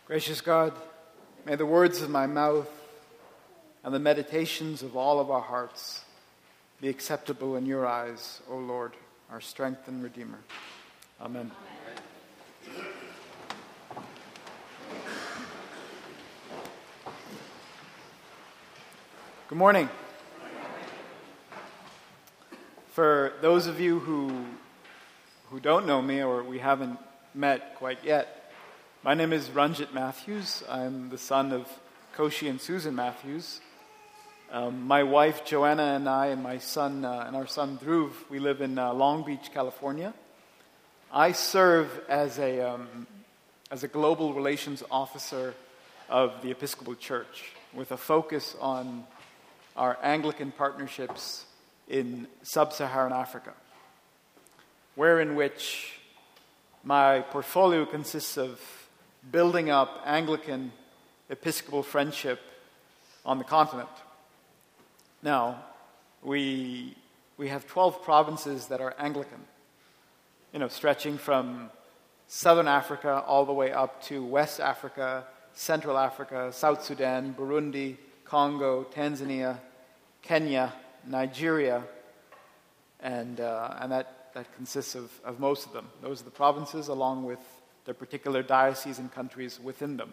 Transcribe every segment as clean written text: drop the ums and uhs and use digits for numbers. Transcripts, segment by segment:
Gracious God, may the words of my mouth and the meditations of all of our hearts be acceptable in your eyes, O Lord, our strength and Redeemer. Amen. Good morning. For those of you who don't know me or we haven't met quite yet, my name is Ranjit Matthews. I'm the son of Koshi and Susan Matthews. My wife Joanna and I and my son and our son Dhruv, we live in Long Beach, California. I serve as a global relations officer of the Episcopal Church with a focus on our Anglican partnerships in sub-Saharan Africa, wherein which my portfolio consists of building up Anglican Episcopal friendship on the continent. Now, we have 12 provinces that are Anglican, stretching from Southern Africa all the way up to West Africa, Central Africa, South Sudan, Burundi, Congo, Tanzania, Kenya, Nigeria, and that consists of most of them. Those are the provinces along with their particular dioceses and countries within them.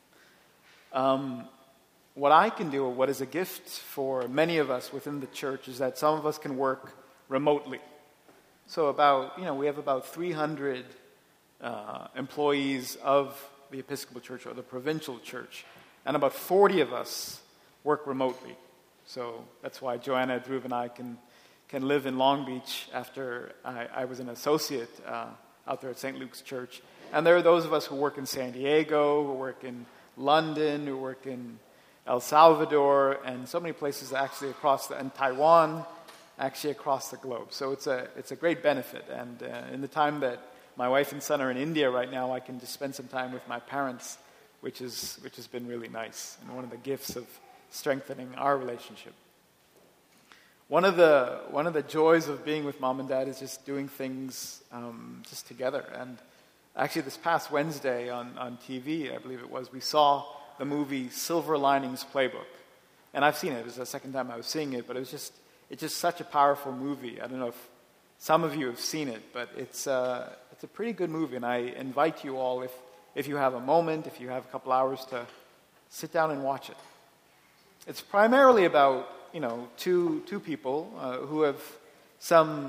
What I can do, or what is a gift for many of us within the church, is that some of us can work remotely. So we have about 300 employees of the Episcopal Church or the provincial church, and about 40 of us work remotely. So that's why Joanna, Dhruv, and I can live in Long Beach after I was an associate out there at St. Luke's Church. And there are those of us who work in San Diego, who work in London, who work in El Salvador, and so many places actually and Taiwan, actually across the globe. So it's a great benefit. And in the time that my wife and son are in India right now, I can just spend some time with my parents, which has been really nice, and one of the gifts of strengthening our relationship. One of the joys of being with mom and dad is just doing things just together. And actually, this past Wednesday on TV, I believe it was, we saw the movie Silver Linings Playbook. And I've seen it. It was the second time I was seeing it, but it's just such a powerful movie. I don't know if some of you have seen it, but it's a pretty good movie. And I invite you all, if you have a moment, if you have a couple hours, to sit down and watch it. It's primarily about two people who have some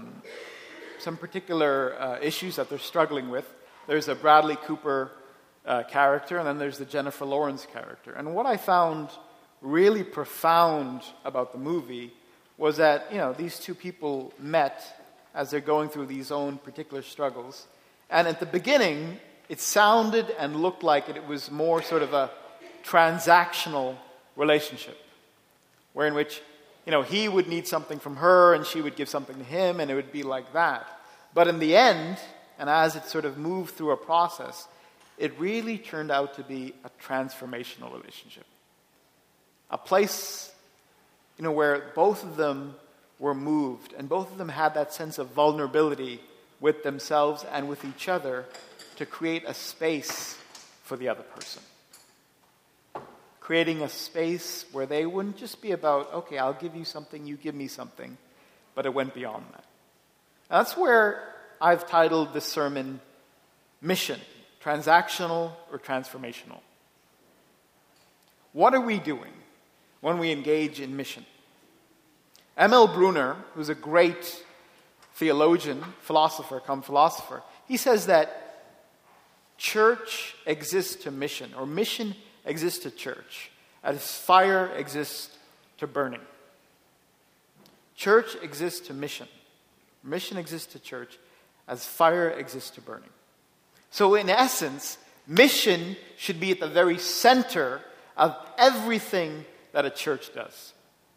particular issues that they're struggling with. There's a Bradley Cooper character, and then there's the Jennifer Lawrence character. And what I found really profound about the movie was that these two people met as they're going through these own particular struggles. And at the beginning, it sounded and looked like it was more sort of a transactional relationship, wherein which he would need something from her and she would give something to him, and it would be like that. But in the end, and as it sort of moved through a process, it really turned out to be a transformational relationship. A place, where both of them were moved, and both of them had that sense of vulnerability with themselves and with each other to create a space for the other person. Creating a space where they wouldn't just be about, okay, I'll give you something, you give me something, but it went beyond that. And that's where I've titled this sermon, Mission, Transactional or Transformational. What are we doing when we engage in mission? M.L. Brunner, who's a great theologian, philosopher, he says that church exists to mission, or mission exists to church, as fire exists to burning. Church exists to mission. Mission exists to church as fire exists to burning. So in essence, mission should be at the very center of everything that a church does.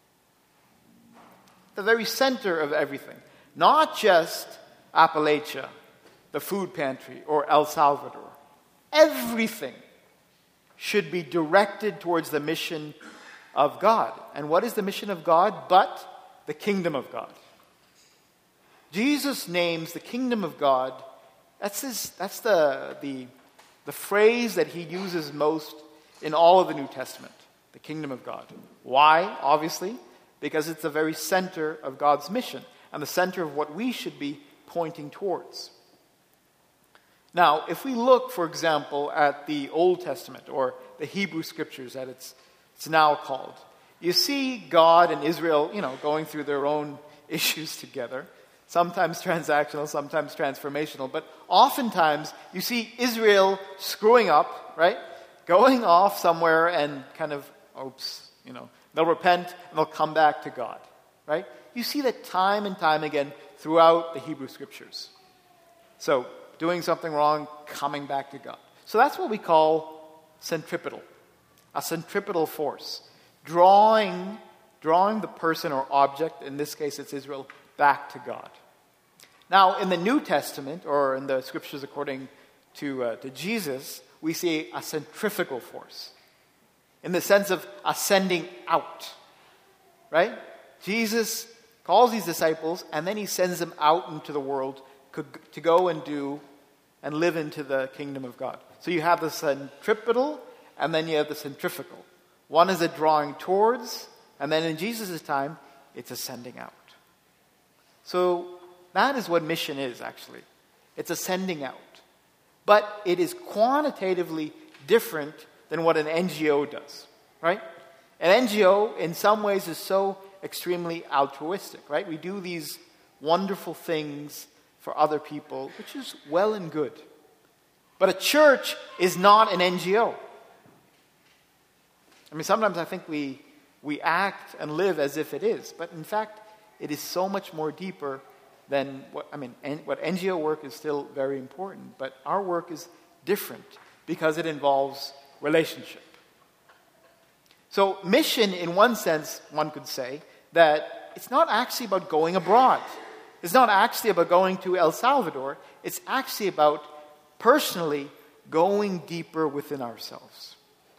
The very center of everything. Not just Appalachia, the food pantry, or El Salvador. Everything should be directed towards the mission of God. And what is the mission of God but the kingdom of God? Jesus names the kingdom of God, that's the the phrase that he uses most in all of the New Testament, the kingdom of God. Why? Obviously, because it's the very center of God's mission and the center of what we should be pointing towards. Now, if we look, for example, at the Old Testament, or the Hebrew Scriptures that it's now called, you see God and Israel, going through their own issues together, sometimes transactional, sometimes transformational, but oftentimes you see Israel screwing up, right? Going off somewhere and kind of, they'll repent and they'll come back to God, right? You see that time and time again throughout the Hebrew Scriptures. So, doing something wrong, coming back to God. So that's what we call centripetal. A centripetal force. Drawing the person or object, in this case it's Israel, back to God. Now, in the New Testament, or in the Scriptures according to Jesus, we see a centrifugal force. In the sense of ascending out. Right? Jesus calls these disciples, and then he sends them out into the world to go and do and live into the kingdom of God. So you have the centripetal, and then you have the centrifugal. One is a drawing towards, and then in Jesus' time, it's ascending out. So that is what mission is, actually. It's ascending out. But it is quantitatively different than what an NGO does, right? An NGO, in some ways, is so extremely altruistic, right? We do these wonderful things for other people, which is well and good. But a church is not an NGO. I mean, sometimes I think we act and live as if it is, but in fact, it is so much more deeper than what NGO work is still very important, but our work is different because it involves relationship. So mission, in one sense, one could say, that it's not actually about going abroad. It's not actually about going to El Salvador. It's actually about personally going deeper within ourselves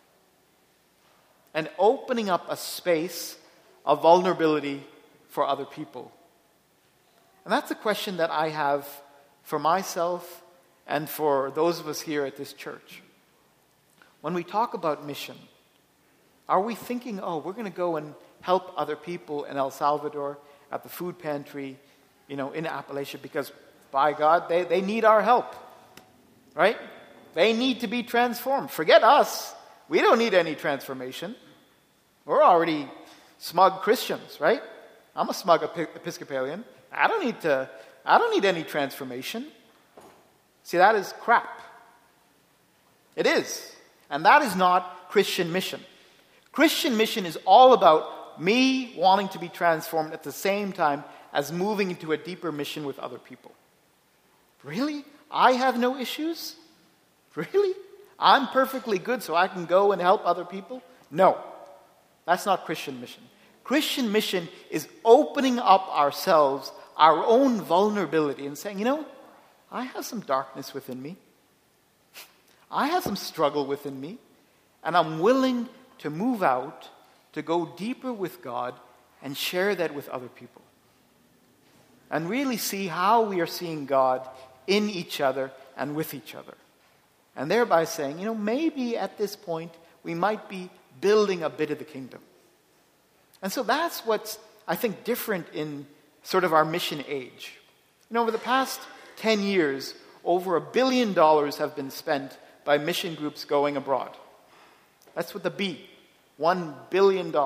and opening up a space of vulnerability for other people. And that's a question that I have for myself and for those of us here at this church. When we talk about mission, are we thinking, we're going to go and help other people in El Salvador at the food pantry, in Appalachia, because by God, they need our help, right? They need to be transformed. Forget us. We don't need any transformation. We're already smug Christians, right? I'm a smug Episcopalian. I don't need any transformation. See, that is crap. It is. And that is not Christian mission. Christian mission is all about me wanting to be transformed at the same time as moving into a deeper mission with other people. Really? I have no issues? Really? I'm perfectly good so I can go and help other people? No. That's not Christian mission. Christian mission is opening up ourselves, our own vulnerability, and saying, I have some darkness within me. I have some struggle within me. And I'm willing to move out, to go deeper with God, and share that with other people. And really see how we are seeing God in each other and with each other. And thereby saying, maybe at this point we might be building a bit of the kingdom. And so that's what's, I think, different in sort of our mission age. Over the past 10 years, over $1 billion have been spent by mission groups going abroad. That's with a B, $1 billion.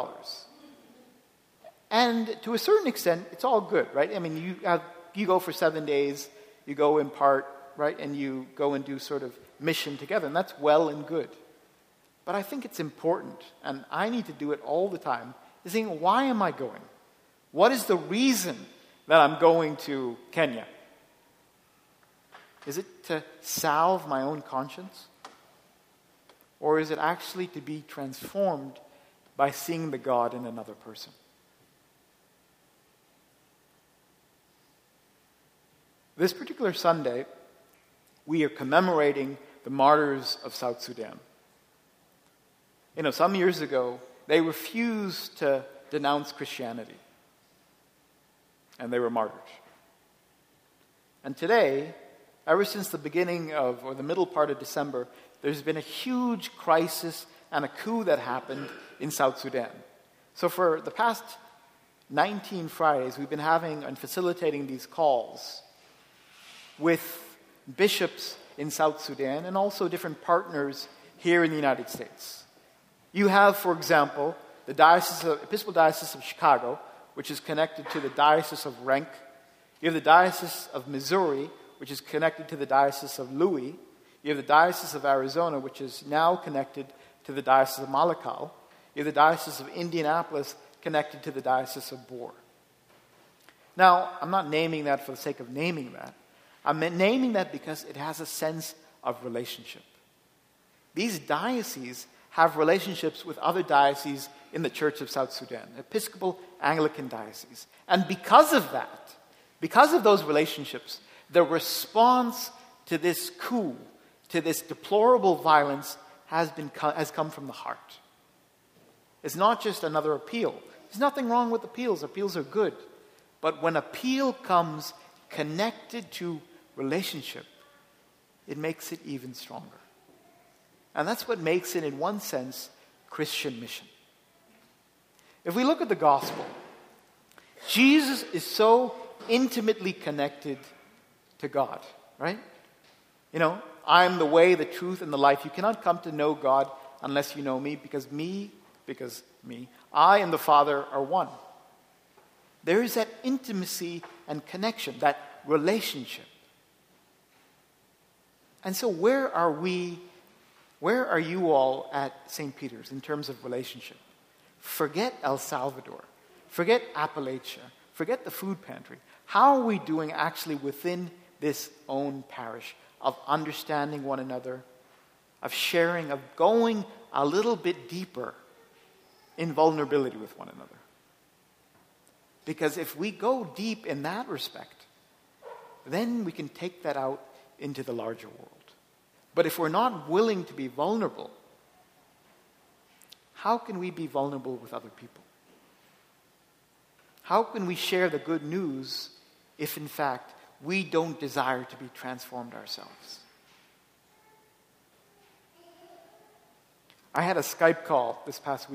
And to a certain extent, it's all good, right? I mean, you go for 7 days, you go in part, right? And you go and do sort of mission together, and that's well and good. But I think it's important, and I need to do it all the time, is saying, why am I going? What is the reason that I'm going to Kenya? Is it to salve my own conscience? Or is it actually to be transformed by seeing the God in another person? This particular Sunday, we are commemorating the martyrs of South Sudan. Some years ago, they refused to denounce Christianity. And they were martyred. And today, ever since the beginning of, or the middle part of December, there's been a huge crisis and a coup that happened in South Sudan. So for the past 19 Fridays, we've been having and facilitating these calls with bishops in South Sudan and also different partners here in the United States. You have, for example, the Episcopal Diocese of Chicago, which is connected to the Diocese of Renck. You have the Diocese of Missouri, which is connected to the Diocese of Louis. You have the Diocese of Arizona, which is now connected to the Diocese of Malakal. You have the Diocese of Indianapolis, connected to the Diocese of Bor. Now, I'm not naming that for the sake of naming that. I'm naming that because it has a sense of relationship. These dioceses have relationships with other dioceses in the Church of South Sudan, Episcopal Anglican dioceses. And because of that, because of those relationships, the response to this coup, to this deplorable violence, has come from the heart. It's not just another appeal. There's nothing wrong with appeals. Appeals are good. But when appeal comes connected to relationship, it makes it even stronger. And that's what makes it, in one sense, Christian mission. If we look at the gospel, Jesus is so intimately connected to God, right? You know, I am the way, the truth, and the life. You cannot come to know God unless you know me, because I and the Father are one. There is that intimacy and connection, that relationship. And so where are you all at St. Peter's in terms of relationship? Forget El Salvador. Forget Appalachia. Forget the food pantry. How are we doing actually within this own parish of understanding one another, of sharing, of going a little bit deeper in vulnerability with one another? Because if we go deep in that respect, then we can take that out into the larger world. But if we're not willing to be vulnerable, how can we be vulnerable with other people? How can we share the good news if, in fact, we don't desire to be transformed ourselves? I had a Skype call this past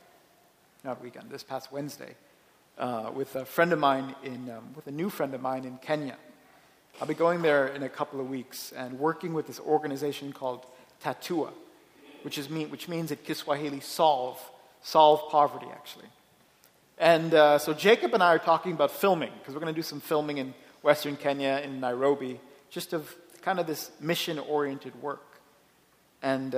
Wednesday, with a friend of mine with a new friend of mine in Kenya. I'll be going there in a couple of weeks and working with this organization called Tatua, which means in Kiswahili solve poverty, actually. And so Jacob and I are talking about filming, because we're going to do some filming in Western Kenya, in Nairobi, just of kind of this mission-oriented work. And,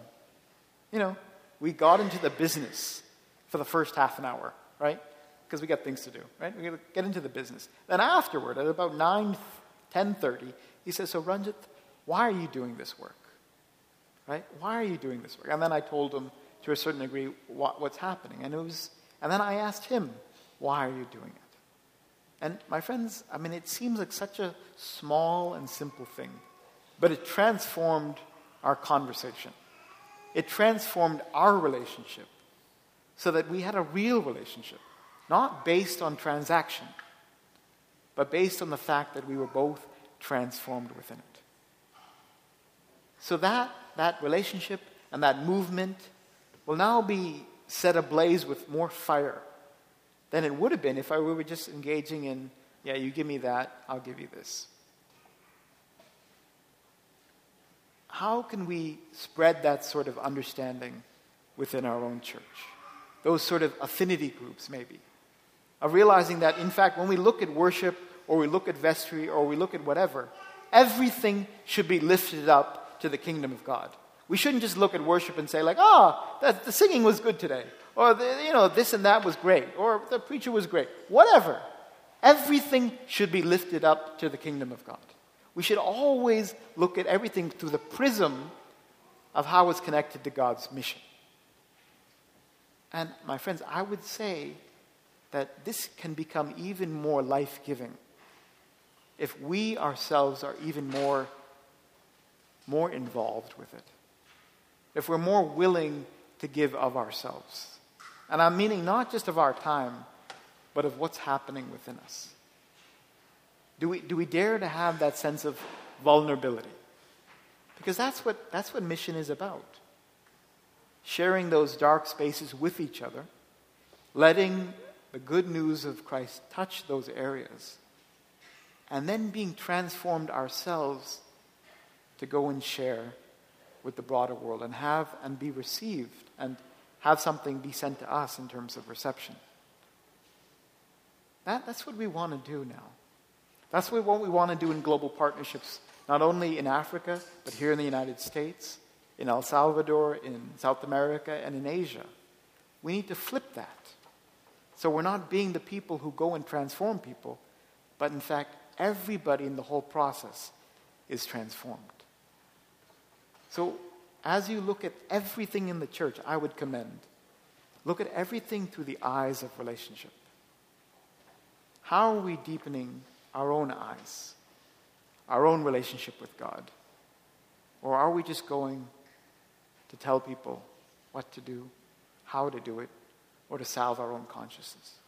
we got into the business for the first half an hour, right? Because we got things to do, right? We got to get into the business. Then afterward, at about 10:30, he says, "So Ranjit, why are you doing this work? Right? Why are you doing this work?" And then I told him, to a certain degree, what's happening. And then I asked him, "Why are you doing it?" And my friends, it seems like such a small and simple thing, but it transformed our conversation. It transformed our relationship so that we had a real relationship, not based on transaction, but based on the fact that we were both transformed within it. So that relationship and that movement will now be set ablaze with more fire than it would have been if we were just engaging in, yeah, you give me that, I'll give you this. How can we spread that sort of understanding within our own church? Those sort of affinity groups, maybe. Of realizing that, in fact, when we look at worship, or we look at vestry, or we look at whatever, everything should be lifted up to the kingdom of God. We shouldn't just look at worship and say, like, the singing was good today, or this and that was great, or the preacher was great. Whatever. Everything should be lifted up to the kingdom of God. We should always look at everything through the prism of how it's connected to God's mission. And my friends, I would say that this can become even more life-giving if we ourselves are even more involved with it. If we're more willing to give of ourselves. And I'm meaning not just of our time, but of what's happening within us. Do we dare to have that sense of vulnerability. Because that's what mission is about. Sharing those dark spaces with each other, letting the good news of Christ touch those areas, and then being transformed ourselves to go and share with the broader world and be received and have something be sent to us in terms of reception. That's what we want to do now. That's what we want to do in global partnerships, not only in Africa, but here in the United States, in El Salvador, in South America, and in Asia. We need to flip that. So we're not being the people who go and transform people, but in fact, everybody in the whole process is transformed. So as you look at everything in the church, I would commend, look at everything through the eyes of relationship. How are we deepening our own eyes, our own relationship with God? Or are we just going to tell people what to do, how to do it, or to salve our own consciences?